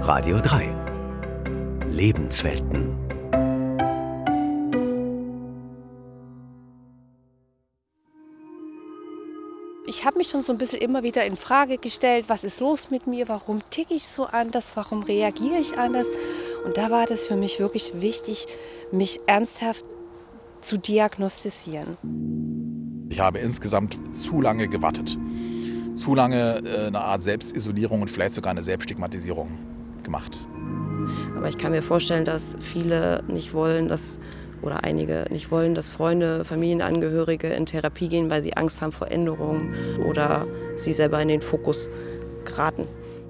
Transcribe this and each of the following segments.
Radio 3 Lebenswelten. Ich habe mich schon so ein bisschen immer wieder in Frage gestellt, was ist los mit mir, warum ticke ich so anders, warum reagiere ich anders. Und da war das für mich wirklich wichtig, mich ernsthaft zu diagnostizieren. Ich habe insgesamt zu lange gewartet. Zu lange eine Art Selbstisolierung und vielleicht sogar eine Selbststigmatisierung gemacht. Aber ich kann mir vorstellen, dass viele nicht wollen, oder einige nicht wollen, dass Freunde, Familienangehörige in Therapie gehen, weil sie Angst haben vor Änderungen oder sie selber in den Fokus geraten.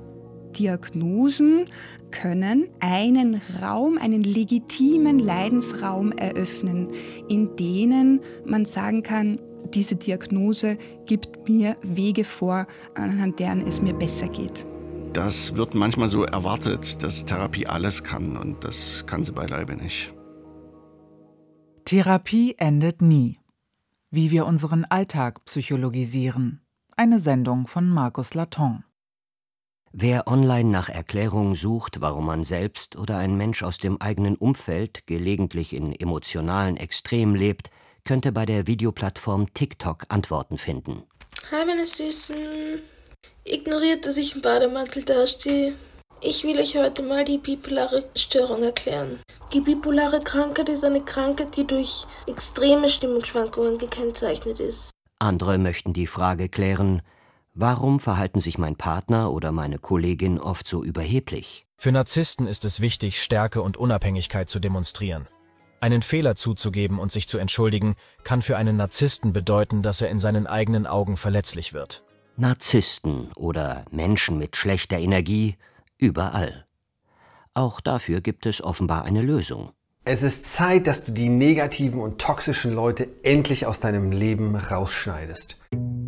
Diagnosen können einen Raum, einen legitimen Leidensraum eröffnen, in denen man sagen kann, diese Diagnose gibt mir Wege vor, anhand deren es mir besser geht. Das wird manchmal so erwartet, dass Therapie alles kann, und das kann sie beileibe nicht. Therapie endet nie. Wie wir unseren Alltag psychologisieren. Eine Sendung von Markus Laton. Wer online nach Erklärungen sucht, warum man selbst oder ein Mensch aus dem eigenen Umfeld gelegentlich in emotionalen Extremen lebt, könnte bei der Videoplattform TikTok Antworten finden. Hi meine Süßen. Ignoriert, dass ich im Bademantel dastehe. Ich will euch heute mal die bipolare Störung erklären. Die bipolare Krankheit ist eine Krankheit, die durch extreme Stimmungsschwankungen gekennzeichnet ist. Andere möchten die Frage klären: Warum verhalten sich mein Partner oder meine Kollegin oft so überheblich? Für Narzissten ist es wichtig, Stärke und Unabhängigkeit zu demonstrieren. Einen Fehler zuzugeben und sich zu entschuldigen, kann für einen Narzissten bedeuten, dass er in seinen eigenen Augen verletzlich wird. Narzissten oder Menschen mit schlechter Energie überall. Auch dafür gibt es offenbar eine Lösung. Es ist Zeit, dass du die negativen und toxischen Leute endlich aus deinem Leben rausschneidest.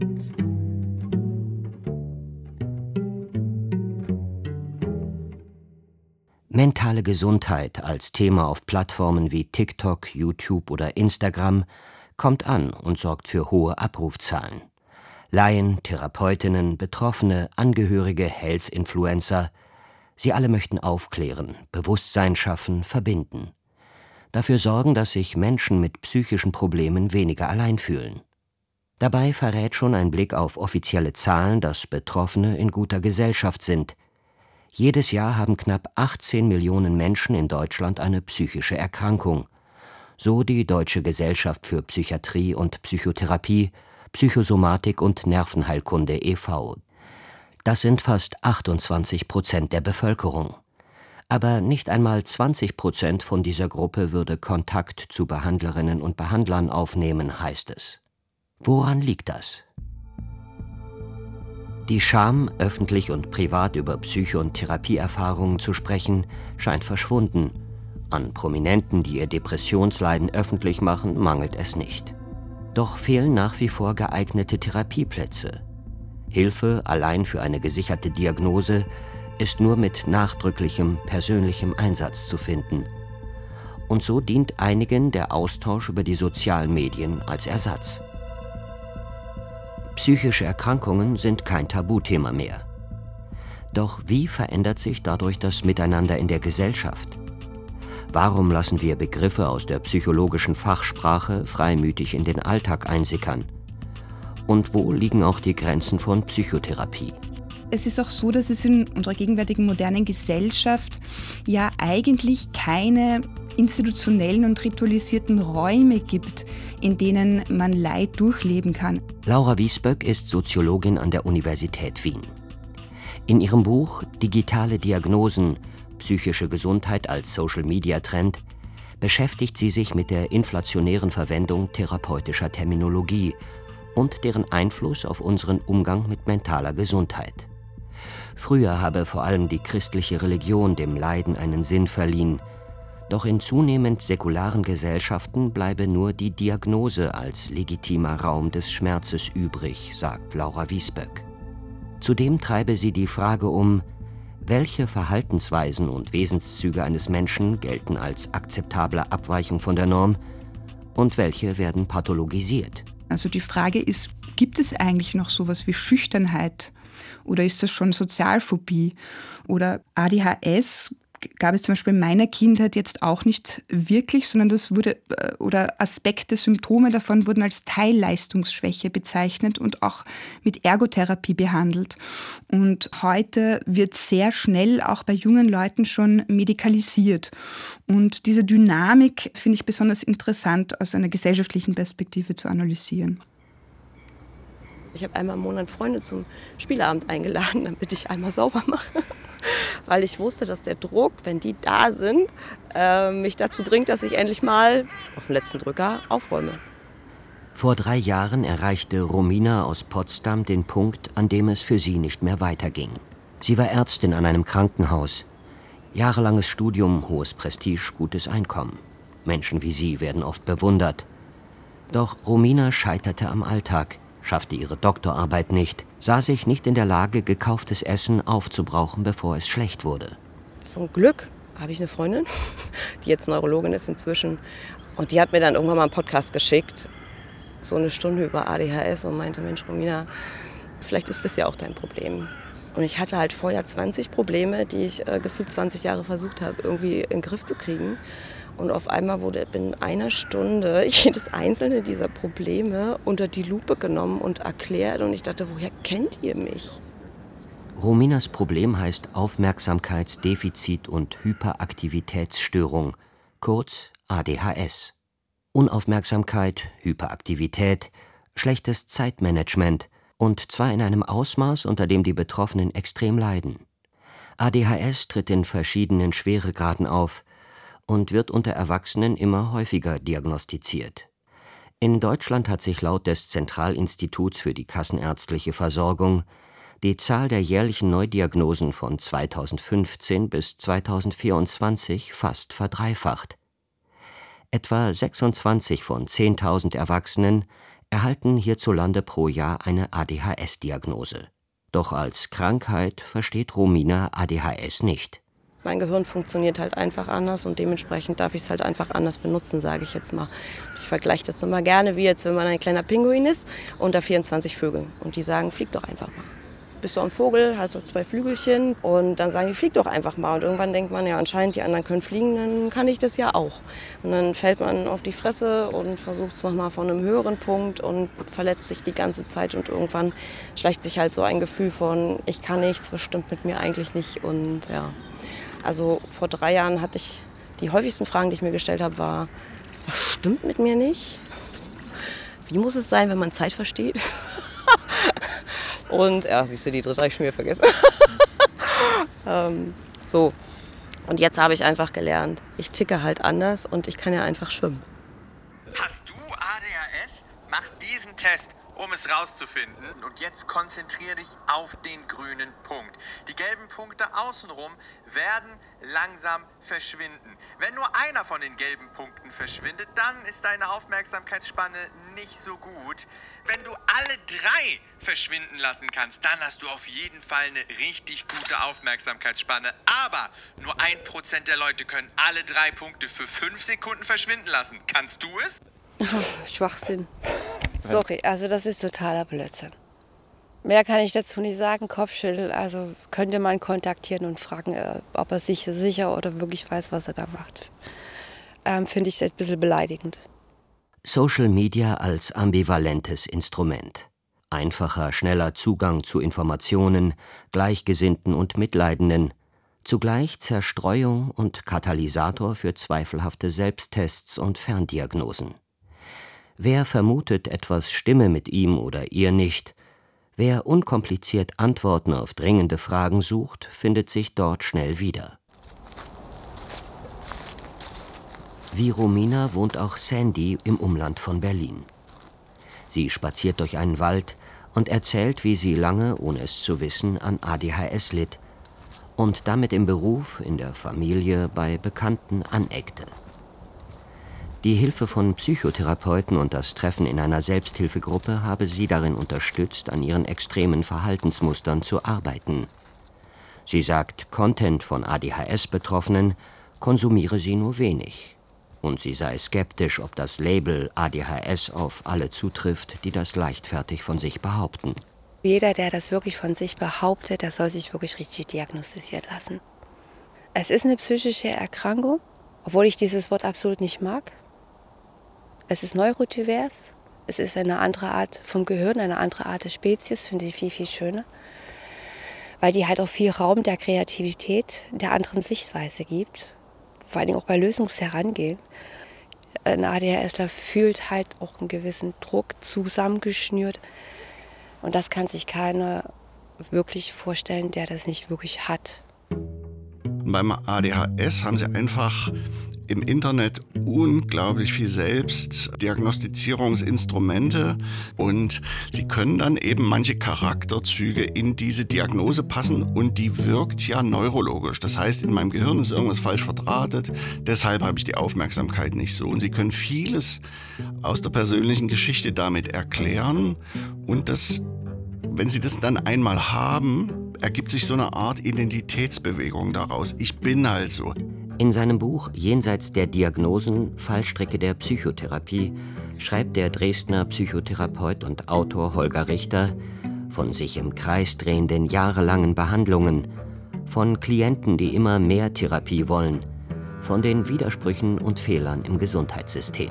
Mentale Gesundheit als Thema auf Plattformen wie TikTok, YouTube oder Instagram kommt an und sorgt für hohe Abrufzahlen. Laien, Therapeutinnen, Betroffene, Angehörige, Health-Influencer – sie alle möchten aufklären, Bewusstsein schaffen, verbinden. Dafür sorgen, dass sich Menschen mit psychischen Problemen weniger allein fühlen. Dabei verrät schon ein Blick auf offizielle Zahlen, dass Betroffene in guter Gesellschaft sind. Jedes Jahr haben knapp 18 Millionen Menschen in Deutschland eine psychische Erkrankung. So die Deutsche Gesellschaft für Psychiatrie und Psychotherapie, Psychosomatik und Nervenheilkunde e.V. Das sind fast 28% der Bevölkerung. Aber nicht einmal 20% von dieser Gruppe würde Kontakt zu Behandlerinnen und Behandlern aufnehmen, heißt es. Woran liegt das? Die Scham, öffentlich und privat über Psycho- und Therapieerfahrungen zu sprechen, scheint verschwunden. An Prominenten, die ihr Depressionsleiden öffentlich machen, mangelt es nicht. Doch fehlen nach wie vor geeignete Therapieplätze. Hilfe allein für eine gesicherte Diagnose ist nur mit nachdrücklichem, persönlichem Einsatz zu finden. Und so dient einigen der Austausch über die sozialen Medien als Ersatz. Psychische Erkrankungen sind kein Tabuthema mehr. Doch wie verändert sich dadurch das Miteinander in der Gesellschaft? Warum lassen wir Begriffe aus der psychologischen Fachsprache freimütig in den Alltag einsickern? Und wo liegen auch die Grenzen von Psychotherapie? Es ist auch so, dass es in unserer gegenwärtigen modernen Gesellschaft ja eigentlich keine institutionellen und ritualisierten Räume gibt, in denen man Leid durchleben kann. Laura Wiesböck ist Soziologin an der Universität Wien. In ihrem Buch »Digitale Diagnosen – Psychische Gesundheit als Social-Media-Trend« beschäftigt sie sich mit der inflationären Verwendung therapeutischer Terminologie und deren Einfluss auf unseren Umgang mit mentaler Gesundheit. Früher habe vor allem die christliche Religion dem Leiden einen Sinn verliehen, doch in zunehmend säkularen Gesellschaften bleibe nur die Diagnose als legitimer Raum des Schmerzes übrig, sagt Laura Wiesböck. Zudem treibe sie die Frage um, welche Verhaltensweisen und Wesenszüge eines Menschen gelten als akzeptable Abweichung von der Norm und welche werden pathologisiert. Also die Frage ist, gibt es eigentlich noch sowas wie Schüchternheit Oder ist das schon Sozialphobie? Oder ADHS gab es zum Beispiel in meiner Kindheit jetzt auch nicht wirklich, sondern das wurde, oder Aspekte, Symptome davon wurden als Teilleistungsschwäche bezeichnet und auch mit Ergotherapie behandelt. Und heute wird sehr schnell auch bei jungen Leuten schon medikalisiert. Und diese Dynamik finde ich besonders interessant, aus einer gesellschaftlichen Perspektive zu analysieren. Ich habe einmal im Monat Freunde zum Spieleabend eingeladen, damit ich einmal sauber mache. Weil ich wusste, dass der Druck, wenn die da sind, mich dazu bringt, dass ich endlich mal auf den letzten Drücker aufräume. Vor 3 Jahren erreichte Romina aus Potsdam den Punkt, an dem es für sie nicht mehr weiterging. Sie war Ärztin an einem Krankenhaus. Jahrelanges Studium, hohes Prestige, gutes Einkommen. Menschen wie sie werden oft bewundert. Doch Romina scheiterte am Alltag, schaffte ihre Doktorarbeit nicht, sah sich nicht in der Lage, gekauftes Essen aufzubrauchen, bevor es schlecht wurde. Zum Glück habe ich eine Freundin, die jetzt Neurologin ist inzwischen. Und die hat mir dann irgendwann mal einen Podcast geschickt, so eine Stunde über ADHS, und meinte, Mensch, Romina, vielleicht ist das ja auch dein Problem. Und ich hatte halt vorher 20 Probleme, die ich gefühlt 20 Jahre versucht habe, irgendwie in den Griff zu kriegen. Und auf einmal wurde in einer Stunde jedes einzelne dieser Probleme unter die Lupe genommen und erklärt. Und ich dachte, woher kennt ihr mich? Rominas Problem heißt Aufmerksamkeitsdefizit- und Hyperaktivitätsstörung, kurz ADHS. Unaufmerksamkeit, Hyperaktivität, schlechtes Zeitmanagement, und zwar in einem Ausmaß, unter dem die Betroffenen extrem leiden. ADHS tritt in verschiedenen Schweregraden auf und wird unter Erwachsenen immer häufiger diagnostiziert. In Deutschland hat sich laut des Zentralinstituts für die kassenärztliche Versorgung die Zahl der jährlichen Neudiagnosen von 2015 bis 2024 fast verdreifacht. Etwa 26 von 10.000 Erwachsenen erhalten hierzulande pro Jahr eine ADHS-Diagnose. Doch als Krankheit versteht Romina ADHS nicht. Mein Gehirn funktioniert halt einfach anders und dementsprechend darf ich es halt einfach anders benutzen, sage ich jetzt mal. Ich vergleiche das immer gerne, wie jetzt, wenn man ein kleiner Pinguin ist unter 24 Vögeln. Und die sagen, flieg doch einfach mal. Bist du ein Vogel, hast du 2 Flügelchen und dann sagen die, flieg doch einfach mal. Und irgendwann denkt man, ja anscheinend die anderen können fliegen, dann kann ich das ja auch. Und dann fällt man auf die Fresse und versucht es nochmal von einem höheren Punkt und verletzt sich die ganze Zeit. Und irgendwann schleicht sich halt so ein Gefühl von, ich kann nichts, was stimmt mit mir eigentlich nicht. Und ja, also vor 3 Jahren hatte ich, die häufigsten Fragen, die ich mir gestellt habe, war, was stimmt mit mir nicht? Wie muss es sein, wenn man Zeit versteht? Und ja, siehst du, die dritte habe ich schon wieder vergessen. So, und jetzt habe ich einfach gelernt, ich ticke halt anders und ich kann ja einfach schwimmen. Hast du ADHS? Mach diesen Test, um es rauszufinden. Und jetzt konzentriere dich auf den grünen Punkt. Die gelben Punkte außenrum werden langsam verschwinden. Wenn nur einer von den gelben Punkten verschwindet, dann ist deine Aufmerksamkeitsspanne nicht so gut. Wenn du alle 3 verschwinden lassen kannst, dann hast du auf jeden Fall eine richtig gute Aufmerksamkeitsspanne. Aber nur 1% der Leute können alle 3 Punkte für 5 Sekunden verschwinden lassen. Kannst du es? Schwachsinn. Sorry, also das ist totaler Blödsinn. Mehr kann ich dazu nicht sagen, Kopfschütteln. Also könnte man kontaktieren und fragen, ob er sich sicher oder wirklich weiß, was er da macht. Finde ich ein bisschen beleidigend. Social Media als ambivalentes Instrument. Einfacher, schneller Zugang zu Informationen, Gleichgesinnten und Mitleidenden. Zugleich Zerstreuung und Katalysator für zweifelhafte Selbsttests und Ferndiagnosen. Wer vermutet, etwas stimme mit ihm oder ihr nicht, wer unkompliziert Antworten auf dringende Fragen sucht, findet sich dort schnell wieder. Wie Romina wohnt auch Sandy im Umland von Berlin. Sie spaziert durch einen Wald und erzählt, wie sie lange, ohne es zu wissen, an ADHS litt und damit im Beruf, in der Familie, bei Bekannten aneckte. Die Hilfe von Psychotherapeuten und das Treffen in einer Selbsthilfegruppe habe sie darin unterstützt, an ihren extremen Verhaltensmustern zu arbeiten. Sie sagt, Content von ADHS-Betroffenen konsumiere sie nur wenig. Und sie sei skeptisch, ob das Label ADHS auf alle zutrifft, die das leichtfertig von sich behaupten. Jeder, der das wirklich von sich behauptet, der soll sich wirklich richtig diagnostizieren lassen. Es ist eine psychische Erkrankung, obwohl ich dieses Wort absolut nicht mag. Es ist neurodivers, es ist eine andere Art vom Gehirn, eine andere Art der Spezies, finde ich viel, viel schöner. Weil die halt auch viel Raum der Kreativität, der anderen Sichtweise gibt. Vor allem auch bei Lösungsherangehen. Ein ADHSler fühlt halt auch einen gewissen Druck, zusammengeschnürt. Und das kann sich keiner wirklich vorstellen, der das nicht wirklich hat. Beim ADHS haben sie einfach im Internet unglaublich viel Selbstdiagnostizierungsinstrumente und sie können dann eben manche Charakterzüge in diese Diagnose passen und die wirkt ja neurologisch. Das heißt, in meinem Gehirn ist irgendwas falsch verdrahtet, deshalb habe ich die Aufmerksamkeit nicht so. Und sie können vieles aus der persönlichen Geschichte damit erklären und das, wenn sie das dann einmal haben, ergibt sich so eine Art Identitätsbewegung daraus. Ich bin halt so. In seinem Buch Jenseits der Diagnosen, Fallstricke der Psychotherapie schreibt der Dresdner Psychotherapeut und Autor Holger Richter von sich im Kreis drehenden jahrelangen Behandlungen, von Klienten, die immer mehr Therapie wollen, von den Widersprüchen und Fehlern im Gesundheitssystem.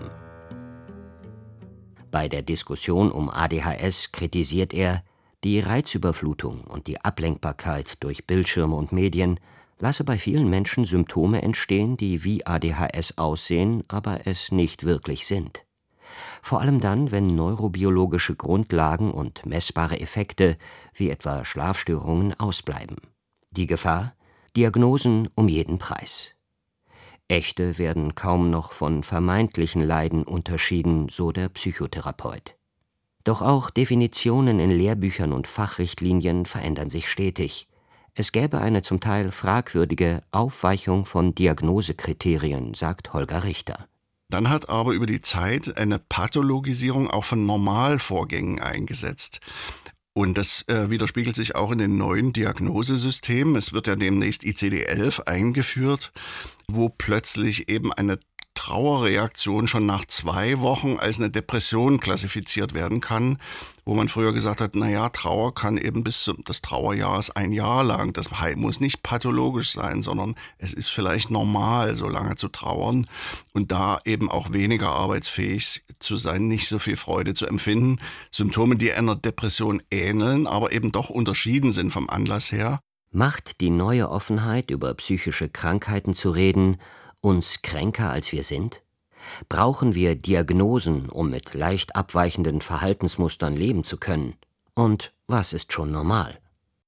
Bei der Diskussion um ADHS kritisiert er, die Reizüberflutung und die Ablenkbarkeit durch Bildschirme und Medien lasse bei vielen Menschen Symptome entstehen, die wie ADHS aussehen, aber es nicht wirklich sind. Vor allem dann, wenn neurobiologische Grundlagen und messbare Effekte, wie etwa Schlafstörungen, ausbleiben. Die Gefahr? Diagnosen um jeden Preis. Echte werden kaum noch von vermeintlichen Leiden unterschieden, so der Psychotherapeut. Doch auch Definitionen in Lehrbüchern und Fachrichtlinien verändern sich stetig. Es gäbe eine zum Teil fragwürdige Aufweichung von Diagnosekriterien, sagt Holger Richter. Dann hat aber über die Zeit eine Pathologisierung auch von Normalvorgängen eingesetzt. Und das widerspiegelt sich auch in den neuen Diagnosesystemen. Es wird ja demnächst ICD-11 eingeführt, wo plötzlich eben eine Trauerreaktion schon nach 2 Wochen als eine Depression klassifiziert werden kann, wo man früher gesagt hat, naja, Trauer kann eben bis des Trauerjahres 1 Jahr lang. Das muss nicht pathologisch sein, sondern es ist vielleicht normal, so lange zu trauern und da eben auch weniger arbeitsfähig zu sein, nicht so viel Freude zu empfinden. Symptome, die einer Depression ähneln, aber eben doch unterschieden sind vom Anlass her. Macht die neue Offenheit, über psychische Krankheiten zu reden, uns kränker als wir sind? Brauchen wir Diagnosen, um mit leicht abweichenden Verhaltensmustern leben zu können? Und was ist schon normal?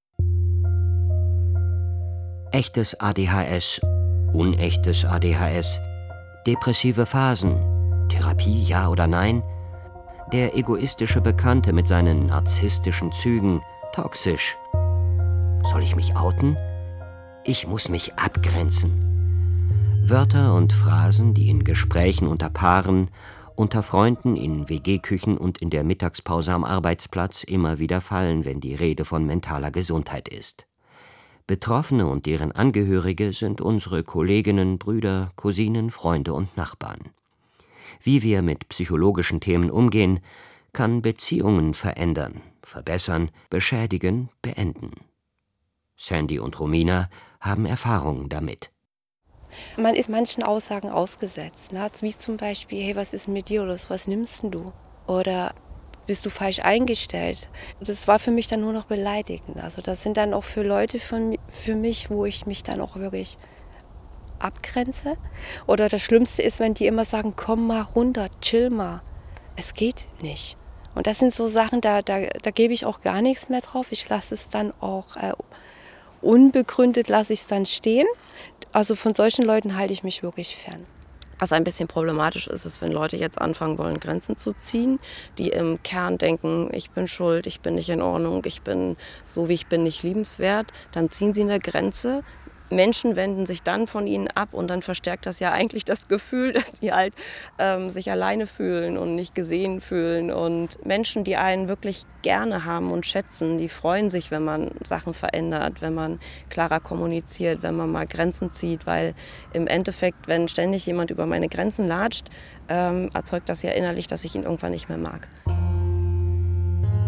Echtes ADHS, unechtes ADHS, depressive Phasen, Therapie ja oder nein? Der egoistische Bekannte mit seinen narzisstischen Zügen, toxisch. Soll ich mich outen? Ich muss mich abgrenzen. Wörter und Phrasen, die in Gesprächen unter Paaren, unter Freunden, in WG-Küchen und in der Mittagspause am Arbeitsplatz immer wieder fallen, wenn die Rede von mentaler Gesundheit ist. Betroffene und deren Angehörige sind unsere Kolleginnen, Brüder, Cousinen, Freunde und Nachbarn. Wie wir mit psychologischen Themen umgehen, kann Beziehungen verändern, verbessern, beschädigen, beenden. Sandy und Romina haben Erfahrungen damit. Man ist manchen Aussagen ausgesetzt, ne? Wie zum Beispiel, hey, was ist mit dir los, was nimmst du? Oder bist du falsch eingestellt? Das war für mich dann nur noch beleidigend. Also das sind dann auch für Leute für mich, wo ich mich dann auch wirklich abgrenze. Oder das Schlimmste ist, wenn die immer sagen, komm mal runter, chill mal. Es geht nicht. Und das sind so Sachen, da gebe ich auch gar nichts mehr drauf. Ich lasse es dann auch unbegründet, lasse ich es dann stehen. Also von solchen Leuten halte ich mich wirklich fern. Was ein bisschen problematisch ist, ist, wenn Leute jetzt anfangen wollen, Grenzen zu ziehen, die im Kern denken, ich bin schuld, ich bin nicht in Ordnung, ich bin so, wie ich bin, nicht liebenswert. Dann ziehen sie eine Grenze. Menschen wenden sich dann von ihnen ab und dann verstärkt das ja eigentlich das Gefühl, dass sie halt sich alleine fühlen und nicht gesehen fühlen. Und Menschen, die einen wirklich gerne haben und schätzen, die freuen sich, wenn man Sachen verändert, wenn man klarer kommuniziert, wenn man mal Grenzen zieht. Weil im Endeffekt, wenn ständig jemand über meine Grenzen latscht, erzeugt das ja innerlich, dass ich ihn irgendwann nicht mehr mag.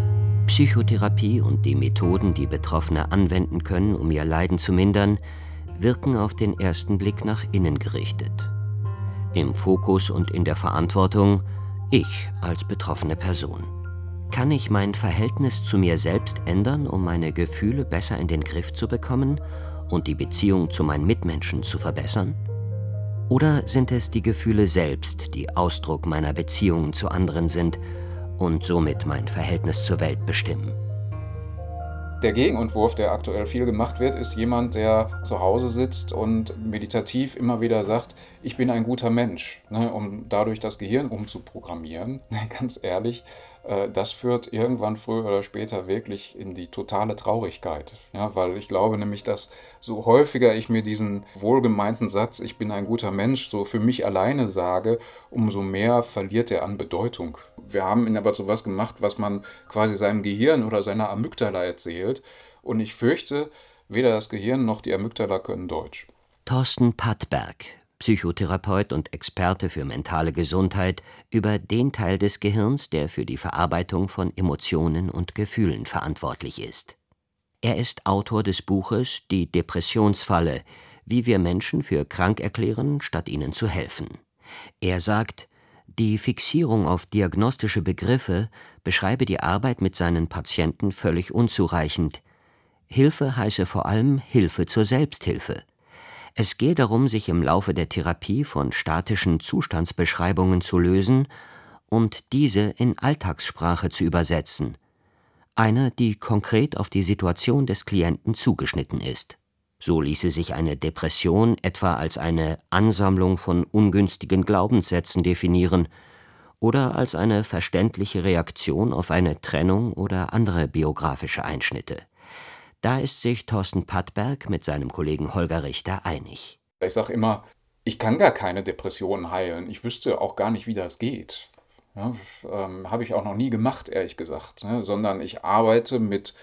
Psychotherapie und die Methoden, die Betroffene anwenden können, um ihr Leiden zu mindern, wirken auf den ersten Blick nach innen gerichtet. Im Fokus und in der Verantwortung ich als betroffene Person. Kann ich mein Verhältnis zu mir selbst ändern, um meine Gefühle besser in den Griff zu bekommen und die Beziehung zu meinen Mitmenschen zu verbessern? Oder sind es die Gefühle selbst, die Ausdruck meiner Beziehungen zu anderen sind und somit mein Verhältnis zur Welt bestimmen? Der Gegenentwurf, der aktuell viel gemacht wird, ist jemand, der zu Hause sitzt und meditativ immer wieder sagt, ich bin ein guter Mensch, ne, um dadurch das Gehirn umzuprogrammieren. Ganz ehrlich, das führt irgendwann früher oder später wirklich in die totale Traurigkeit. Ja, weil ich glaube nämlich, dass so häufiger ich mir diesen wohlgemeinten Satz, ich bin ein guter Mensch, so für mich alleine sage, umso mehr verliert er an Bedeutung. Wir haben ihn aber zu was gemacht, was man quasi seinem Gehirn oder seiner Amygdala erzählt. Und ich fürchte, weder das Gehirn noch die Amygdala können Deutsch. Thorsten Pattberg, Psychotherapeut und Experte für mentale Gesundheit, über den Teil des Gehirns, der für die Verarbeitung von Emotionen und Gefühlen verantwortlich ist. Er ist Autor des Buches Die Depressionsfalle, wie wir Menschen für krank erklären, statt ihnen zu helfen. Er sagt, die Fixierung auf diagnostische Begriffe beschreibe die Arbeit mit seinen Patienten völlig unzureichend. Hilfe heiße vor allem Hilfe zur Selbsthilfe. Es gehe darum, sich im Laufe der Therapie von statischen Zustandsbeschreibungen zu lösen und diese in Alltagssprache zu übersetzen. Eine, die konkret auf die Situation des Klienten zugeschnitten ist. So ließe sich eine Depression etwa als eine Ansammlung von ungünstigen Glaubenssätzen definieren oder als eine verständliche Reaktion auf eine Trennung oder andere biografische Einschnitte. Da ist sich Thorsten Pattberg mit seinem Kollegen Holger Richter einig. Ich sage immer, ich kann gar keine Depression heilen. Ich wüsste auch gar nicht, wie das geht. Ja, habe ich auch noch nie gemacht, ehrlich gesagt. Ne? Sondern ich arbeite mit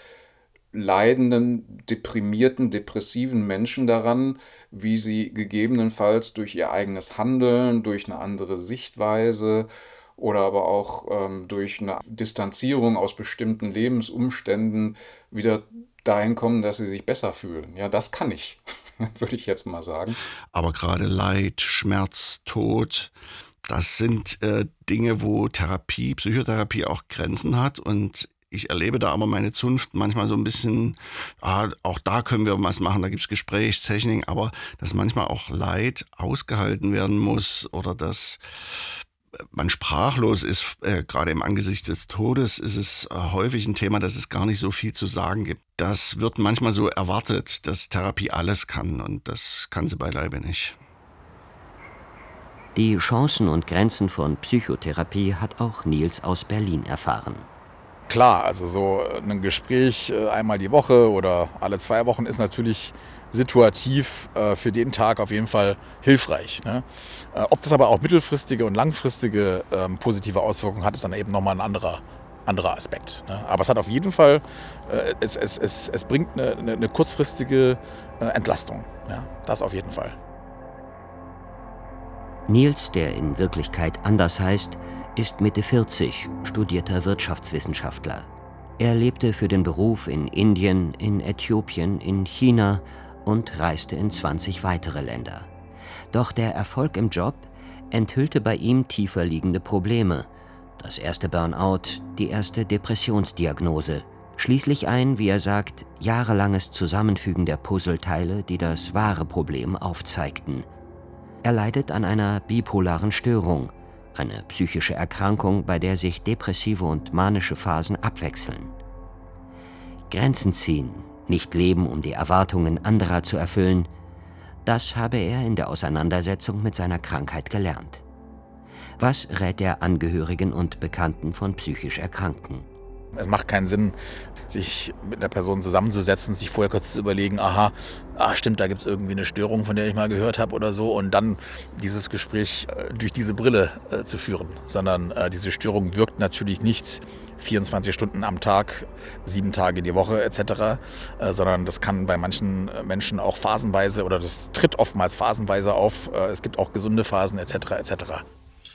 leidenden, deprimierten, depressiven Menschen daran, wie sie gegebenenfalls durch ihr eigenes Handeln, durch eine andere Sichtweise oder aber auch durch eine Distanzierung aus bestimmten Lebensumständen wieder dahin kommen, dass sie sich besser fühlen. Ja, das kann ich, würde ich jetzt mal sagen. Aber gerade Leid, Schmerz, Tod, das sind Dinge, wo Therapie, Psychotherapie auch Grenzen hat. Und ich erlebe da aber meine Zunft manchmal so ein bisschen, auch da können wir was machen, da gibt es Gesprächstechniken, aber dass manchmal auch Leid ausgehalten werden muss oder dass man sprachlos ist, gerade im Angesicht des Todes ist es häufig ein Thema, dass es gar nicht so viel zu sagen gibt. Das wird manchmal so erwartet, dass Therapie alles kann und das kann sie beileibe nicht. Die Chancen und Grenzen von Psychotherapie hat auch Nils aus Berlin erfahren. Klar, also so ein Gespräch einmal die Woche oder alle 2 Wochen ist natürlich situativ für den Tag auf jeden Fall hilfreich. Ne? Ob das aber auch mittelfristige und langfristige positive Auswirkungen hat, ist dann eben nochmal ein anderer Aspekt. Ne? Aber es hat auf jeden Fall, es bringt eine kurzfristige Entlastung. Ja? Das auf jeden Fall. Nils, der in Wirklichkeit anders heißt, ist Mitte 40, studierter Wirtschaftswissenschaftler. Er lebte für den Beruf in Indien, in Äthiopien, in China und reiste in 20 weitere Länder. Doch der Erfolg im Job enthüllte bei ihm tiefer liegende Probleme. Das erste Burnout, die erste Depressionsdiagnose, schließlich ein, wie er sagt, jahrelanges Zusammenfügen der Puzzleteile, die das wahre Problem aufzeigten. Er leidet an einer bipolaren Störung, eine psychische Erkrankung, bei der sich depressive und manische Phasen abwechseln. Grenzen ziehen, nicht leben, um die Erwartungen anderer zu erfüllen, das habe er in der Auseinandersetzung mit seiner Krankheit gelernt. Was rät er Angehörigen und Bekannten von psychisch Erkrankten? Es macht keinen Sinn, sich mit einer Person zusammenzusetzen, sich vorher kurz zu überlegen, stimmt, da gibt es irgendwie eine Störung, von der ich mal gehört habe oder so, und dann dieses Gespräch durch diese Brille zu führen. Sondern diese Störung wirkt natürlich nicht 24 Stunden am Tag, 7 Tage die Woche etc., sondern das kann bei manchen Menschen auch phasenweise oder das tritt oftmals phasenweise auf. Es gibt auch gesunde Phasen etc. etc.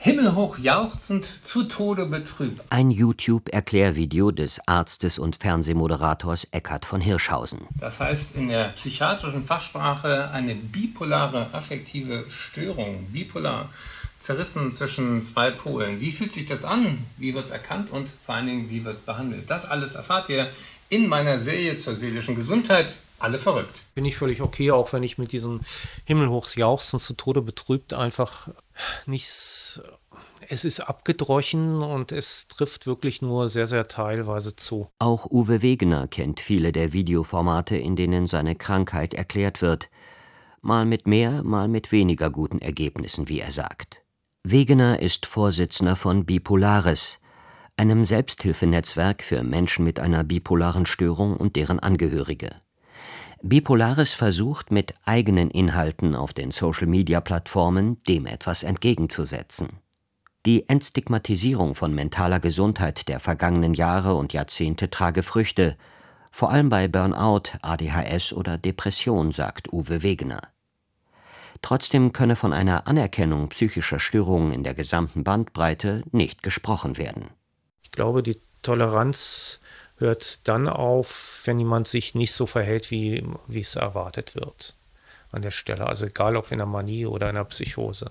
himmelhoch jauchzend, zu Tode betrübt. Ein YouTube-Erklärvideo des Arztes und Fernsehmoderators Eckhard von Hirschhausen. Das heißt in der psychiatrischen Fachsprache eine bipolare affektive Störung. Bipolar, zerrissen zwischen zwei Polen. Wie fühlt sich das an? Wie wird es erkannt und vor allen Dingen, wie wird es behandelt? Das alles erfahrt ihr in meiner Serie zur seelischen Gesundheit. Alle verrückt. Bin ich völlig okay, auch wenn ich mit diesem himmelhochs Jauchzen zu Tode betrübt einfach nichts. Es ist abgedroschen und es trifft wirklich nur sehr, sehr teilweise zu. Auch Uwe Wegener kennt viele der Videoformate, in denen seine Krankheit erklärt wird. Mal mit mehr, mal mit weniger guten Ergebnissen, wie er sagt. Wegener ist Vorsitzender von Bipolaris, einem Selbsthilfenetzwerk für Menschen mit einer bipolaren Störung und deren Angehörige. Bipolaris versucht mit eigenen Inhalten auf den Social-Media-Plattformen dem etwas entgegenzusetzen. Die Entstigmatisierung von mentaler Gesundheit der vergangenen Jahre und Jahrzehnte trage Früchte, vor allem bei Burnout, ADHS oder Depression, sagt Uwe Wegener. Trotzdem könne von einer Anerkennung psychischer Störungen in der gesamten Bandbreite nicht gesprochen werden. Ich glaube, die Toleranz hört dann auf, wenn jemand sich nicht so verhält, wie es erwartet wird an der Stelle. Also egal, ob in einer Manie oder in einer Psychose.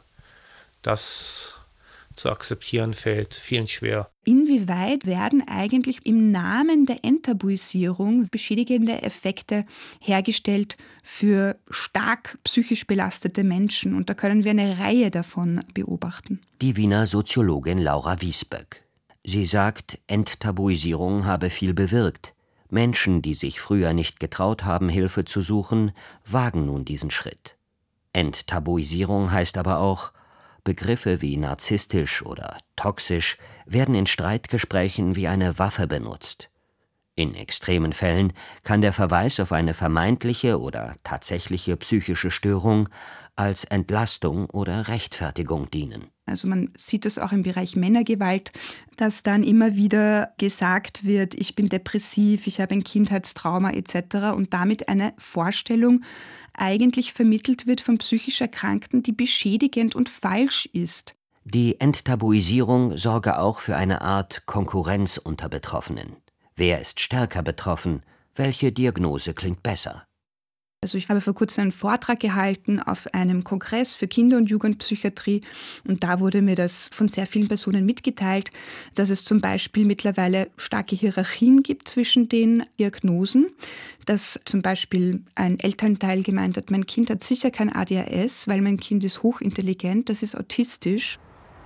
Das zu akzeptieren fällt vielen schwer. Inwieweit werden eigentlich im Namen der Enttabuisierung beschädigende Effekte hergestellt für stark psychisch belastete Menschen? Und da können wir eine Reihe davon beobachten. Die Wiener Soziologin Laura Wiesböck. Sie sagt, Enttabuisierung habe viel bewirkt. Menschen, die sich früher nicht getraut haben, Hilfe zu suchen, wagen nun diesen Schritt. Enttabuisierung heißt aber auch, Begriffe wie narzisstisch oder toxisch werden in Streitgesprächen wie eine Waffe benutzt. In extremen Fällen kann der Verweis auf eine vermeintliche oder tatsächliche psychische Störung als Entlastung oder Rechtfertigung dienen. Also man sieht das auch im Bereich Männergewalt, dass dann immer wieder gesagt wird, ich bin depressiv, ich habe ein Kindheitstrauma etc. und damit eine Vorstellung eigentlich vermittelt wird von psychisch Erkrankten, die beschädigend und falsch ist. Die Enttabuisierung sorge auch für eine Art Konkurrenz unter Betroffenen. Wer ist stärker betroffen? Welche Diagnose klingt besser? Also ich habe vor kurzem einen Vortrag gehalten auf einem Kongress für Kinder- und Jugendpsychiatrie und da wurde mir das von sehr vielen Personen mitgeteilt, dass es zum Beispiel mittlerweile starke Hierarchien gibt zwischen den Diagnosen, dass zum Beispiel ein Elternteil gemeint hat, mein Kind hat sicher kein ADHS, weil mein Kind ist hochintelligent, das ist autistisch.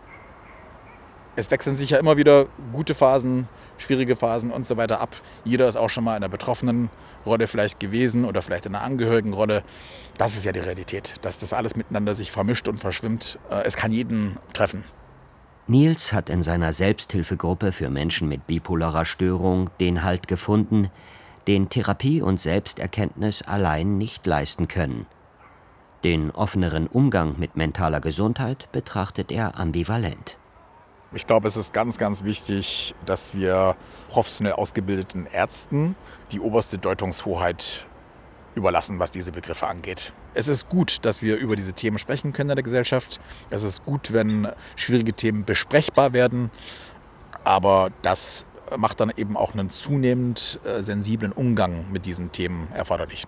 Es wechseln sich ja immer wieder gute Phasen, schwierige Phasen und so weiter ab. Jeder ist auch schon mal in der betroffenen Rolle vielleicht gewesen oder vielleicht in einer Angehörigenrolle. Das ist ja die Realität, dass das alles miteinander sich vermischt und verschwimmt. Es kann jeden treffen. Nils hat in seiner Selbsthilfegruppe für Menschen mit bipolarer Störung den Halt gefunden, den Therapie und Selbsterkenntnis allein nicht leisten können. Den offeneren Umgang mit mentaler Gesundheit betrachtet er ambivalent. Ich glaube, es ist ganz, ganz wichtig, dass wir professionell ausgebildeten Ärzten die oberste Deutungshoheit überlassen, was diese Begriffe angeht. Es ist gut, dass wir über diese Themen sprechen können in der Gesellschaft. Es ist gut, wenn schwierige Themen besprechbar werden. Aber das macht dann eben auch einen zunehmend sensiblen Umgang mit diesen Themen erforderlich.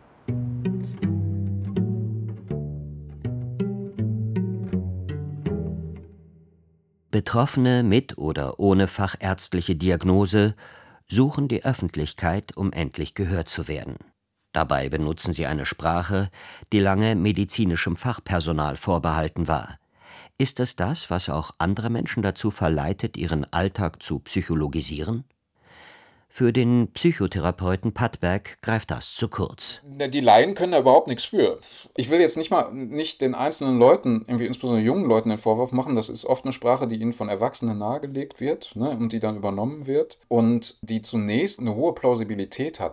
Betroffene mit oder ohne fachärztliche Diagnose suchen die Öffentlichkeit, um endlich gehört zu werden. Dabei benutzen sie eine Sprache, die lange medizinischem Fachpersonal vorbehalten war. Ist es das, was auch andere Menschen dazu verleitet, ihren Alltag zu psychologisieren? Für den Psychotherapeuten Pattberg greift das zu kurz. Die Laien können da überhaupt nichts für. Ich will jetzt nicht den einzelnen Leuten, irgendwie insbesondere jungen Leuten, den Vorwurf machen. Das ist oft eine Sprache, die ihnen von Erwachsenen nahegelegt wird, ne, und die dann übernommen wird und die zunächst eine hohe Plausibilität hat.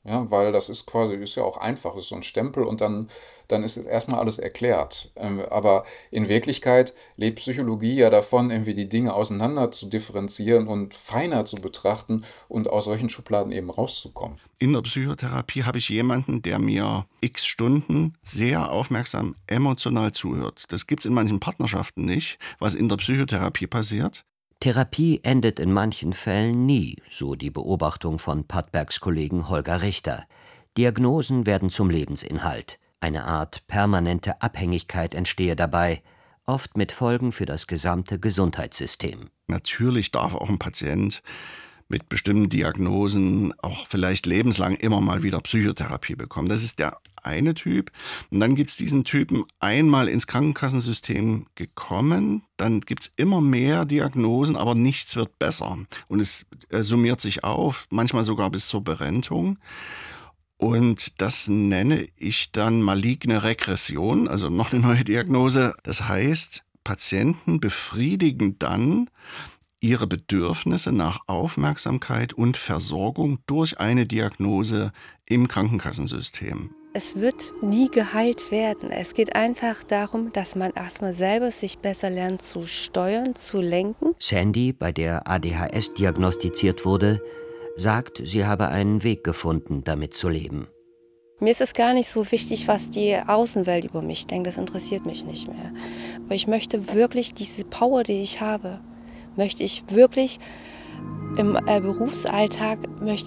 Ja, weil das ist ja auch einfach, ist so ein Stempel und dann ist erstmal alles erklärt. Aber in Wirklichkeit lebt Psychologie ja davon, irgendwie die Dinge auseinander zu differenzieren und feiner zu betrachten und aus solchen Schubladen eben rauszukommen. In der Psychotherapie habe ich jemanden, der mir x Stunden sehr aufmerksam, emotional zuhört. Das gibt es in manchen Partnerschaften nicht, was in der Psychotherapie passiert. Therapie endet in manchen Fällen nie, so die Beobachtung von Padbergs Kollegen Holger Richter. Diagnosen werden zum Lebensinhalt. Eine Art permanente Abhängigkeit entstehe dabei, oft mit Folgen für das gesamte Gesundheitssystem. Natürlich darf auch ein Patient mit bestimmten Diagnosen auch vielleicht lebenslang immer mal wieder Psychotherapie bekommen. Das ist der eine Typ. Und dann gibt es diesen Typen, einmal ins Krankenkassensystem gekommen, dann gibt es immer mehr Diagnosen, aber nichts wird besser. Und es summiert sich auf, manchmal sogar bis zur Berentung. Und das nenne ich dann maligne Regression, also noch eine neue Diagnose. Das heißt, Patienten befriedigen dann ihre Bedürfnisse nach Aufmerksamkeit und Versorgung durch eine Diagnose im Krankenkassensystem. Es wird nie geheilt werden. Es geht einfach darum, dass man erstmal selber sich besser lernt zu steuern, zu lenken. Sandy, bei der ADHS diagnostiziert wurde, sagt, sie habe einen Weg gefunden, damit zu leben. Mir ist es gar nicht so wichtig, was die Außenwelt über mich denkt. Das interessiert mich nicht mehr. Aber ich möchte wirklich diese Power, die ich habe, möchte ich wirklich im Berufsalltag,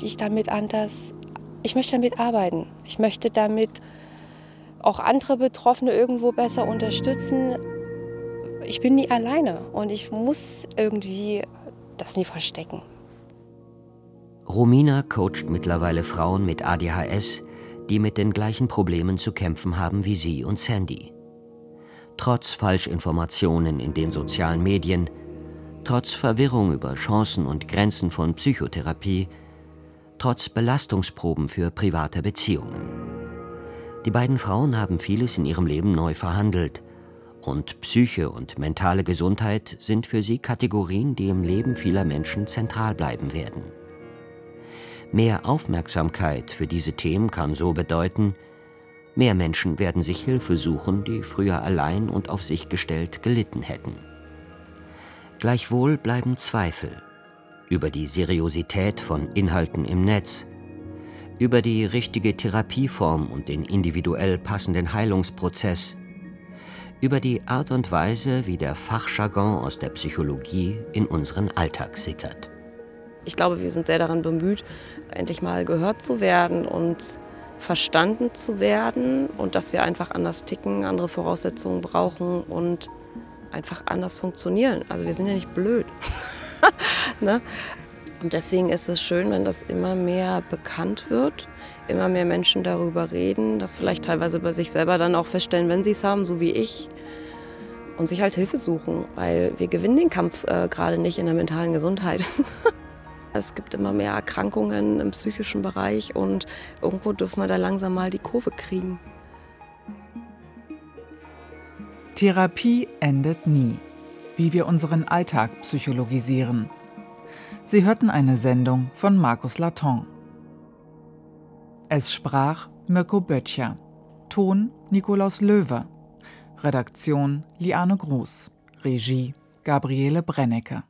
ich möchte damit arbeiten. Ich möchte damit auch andere Betroffene irgendwo besser unterstützen. Ich bin nie alleine und ich muss irgendwie das nie verstecken. Romina coacht mittlerweile Frauen mit ADHS, die mit den gleichen Problemen zu kämpfen haben wie sie und Sandy. Trotz Falschinformationen in den sozialen Medien, trotz Verwirrung über Chancen und Grenzen von Psychotherapie, trotz Belastungsproben für private Beziehungen. Die beiden Frauen haben vieles in ihrem Leben neu verhandelt und Psyche und mentale Gesundheit sind für sie Kategorien, die im Leben vieler Menschen zentral bleiben werden. Mehr Aufmerksamkeit für diese Themen kann so bedeuten, mehr Menschen werden sich Hilfe suchen, die früher allein und auf sich gestellt gelitten hätten. Gleichwohl bleiben Zweifel über die Seriosität von Inhalten im Netz, über die richtige Therapieform und den individuell passenden Heilungsprozess, über die Art und Weise, wie der Fachjargon aus der Psychologie in unseren Alltag sickert. Ich glaube, wir sind sehr daran bemüht, endlich mal gehört zu werden und verstanden zu werden und dass wir einfach anders ticken, andere Voraussetzungen brauchen und einfach anders funktionieren. Also wir sind ja nicht blöd. Ne? Und deswegen ist es schön, wenn das immer mehr bekannt wird, immer mehr Menschen darüber reden, das vielleicht teilweise bei sich selber dann auch feststellen, wenn sie es haben, so wie ich, und sich halt Hilfe suchen, weil wir gewinnen den Kampf gerade nicht in der mentalen Gesundheit. Es gibt immer mehr Erkrankungen im psychischen Bereich und irgendwo dürfen wir da langsam mal die Kurve kriegen. Therapie endet nie. Wie wir unseren Alltag psychologisieren. Sie hörten eine Sendung von Markus Laton. Es sprach Mirko Böttcher. Ton Nikolaus Löwe. Redaktion Liane Gruß. Regie Gabriele Brennecke.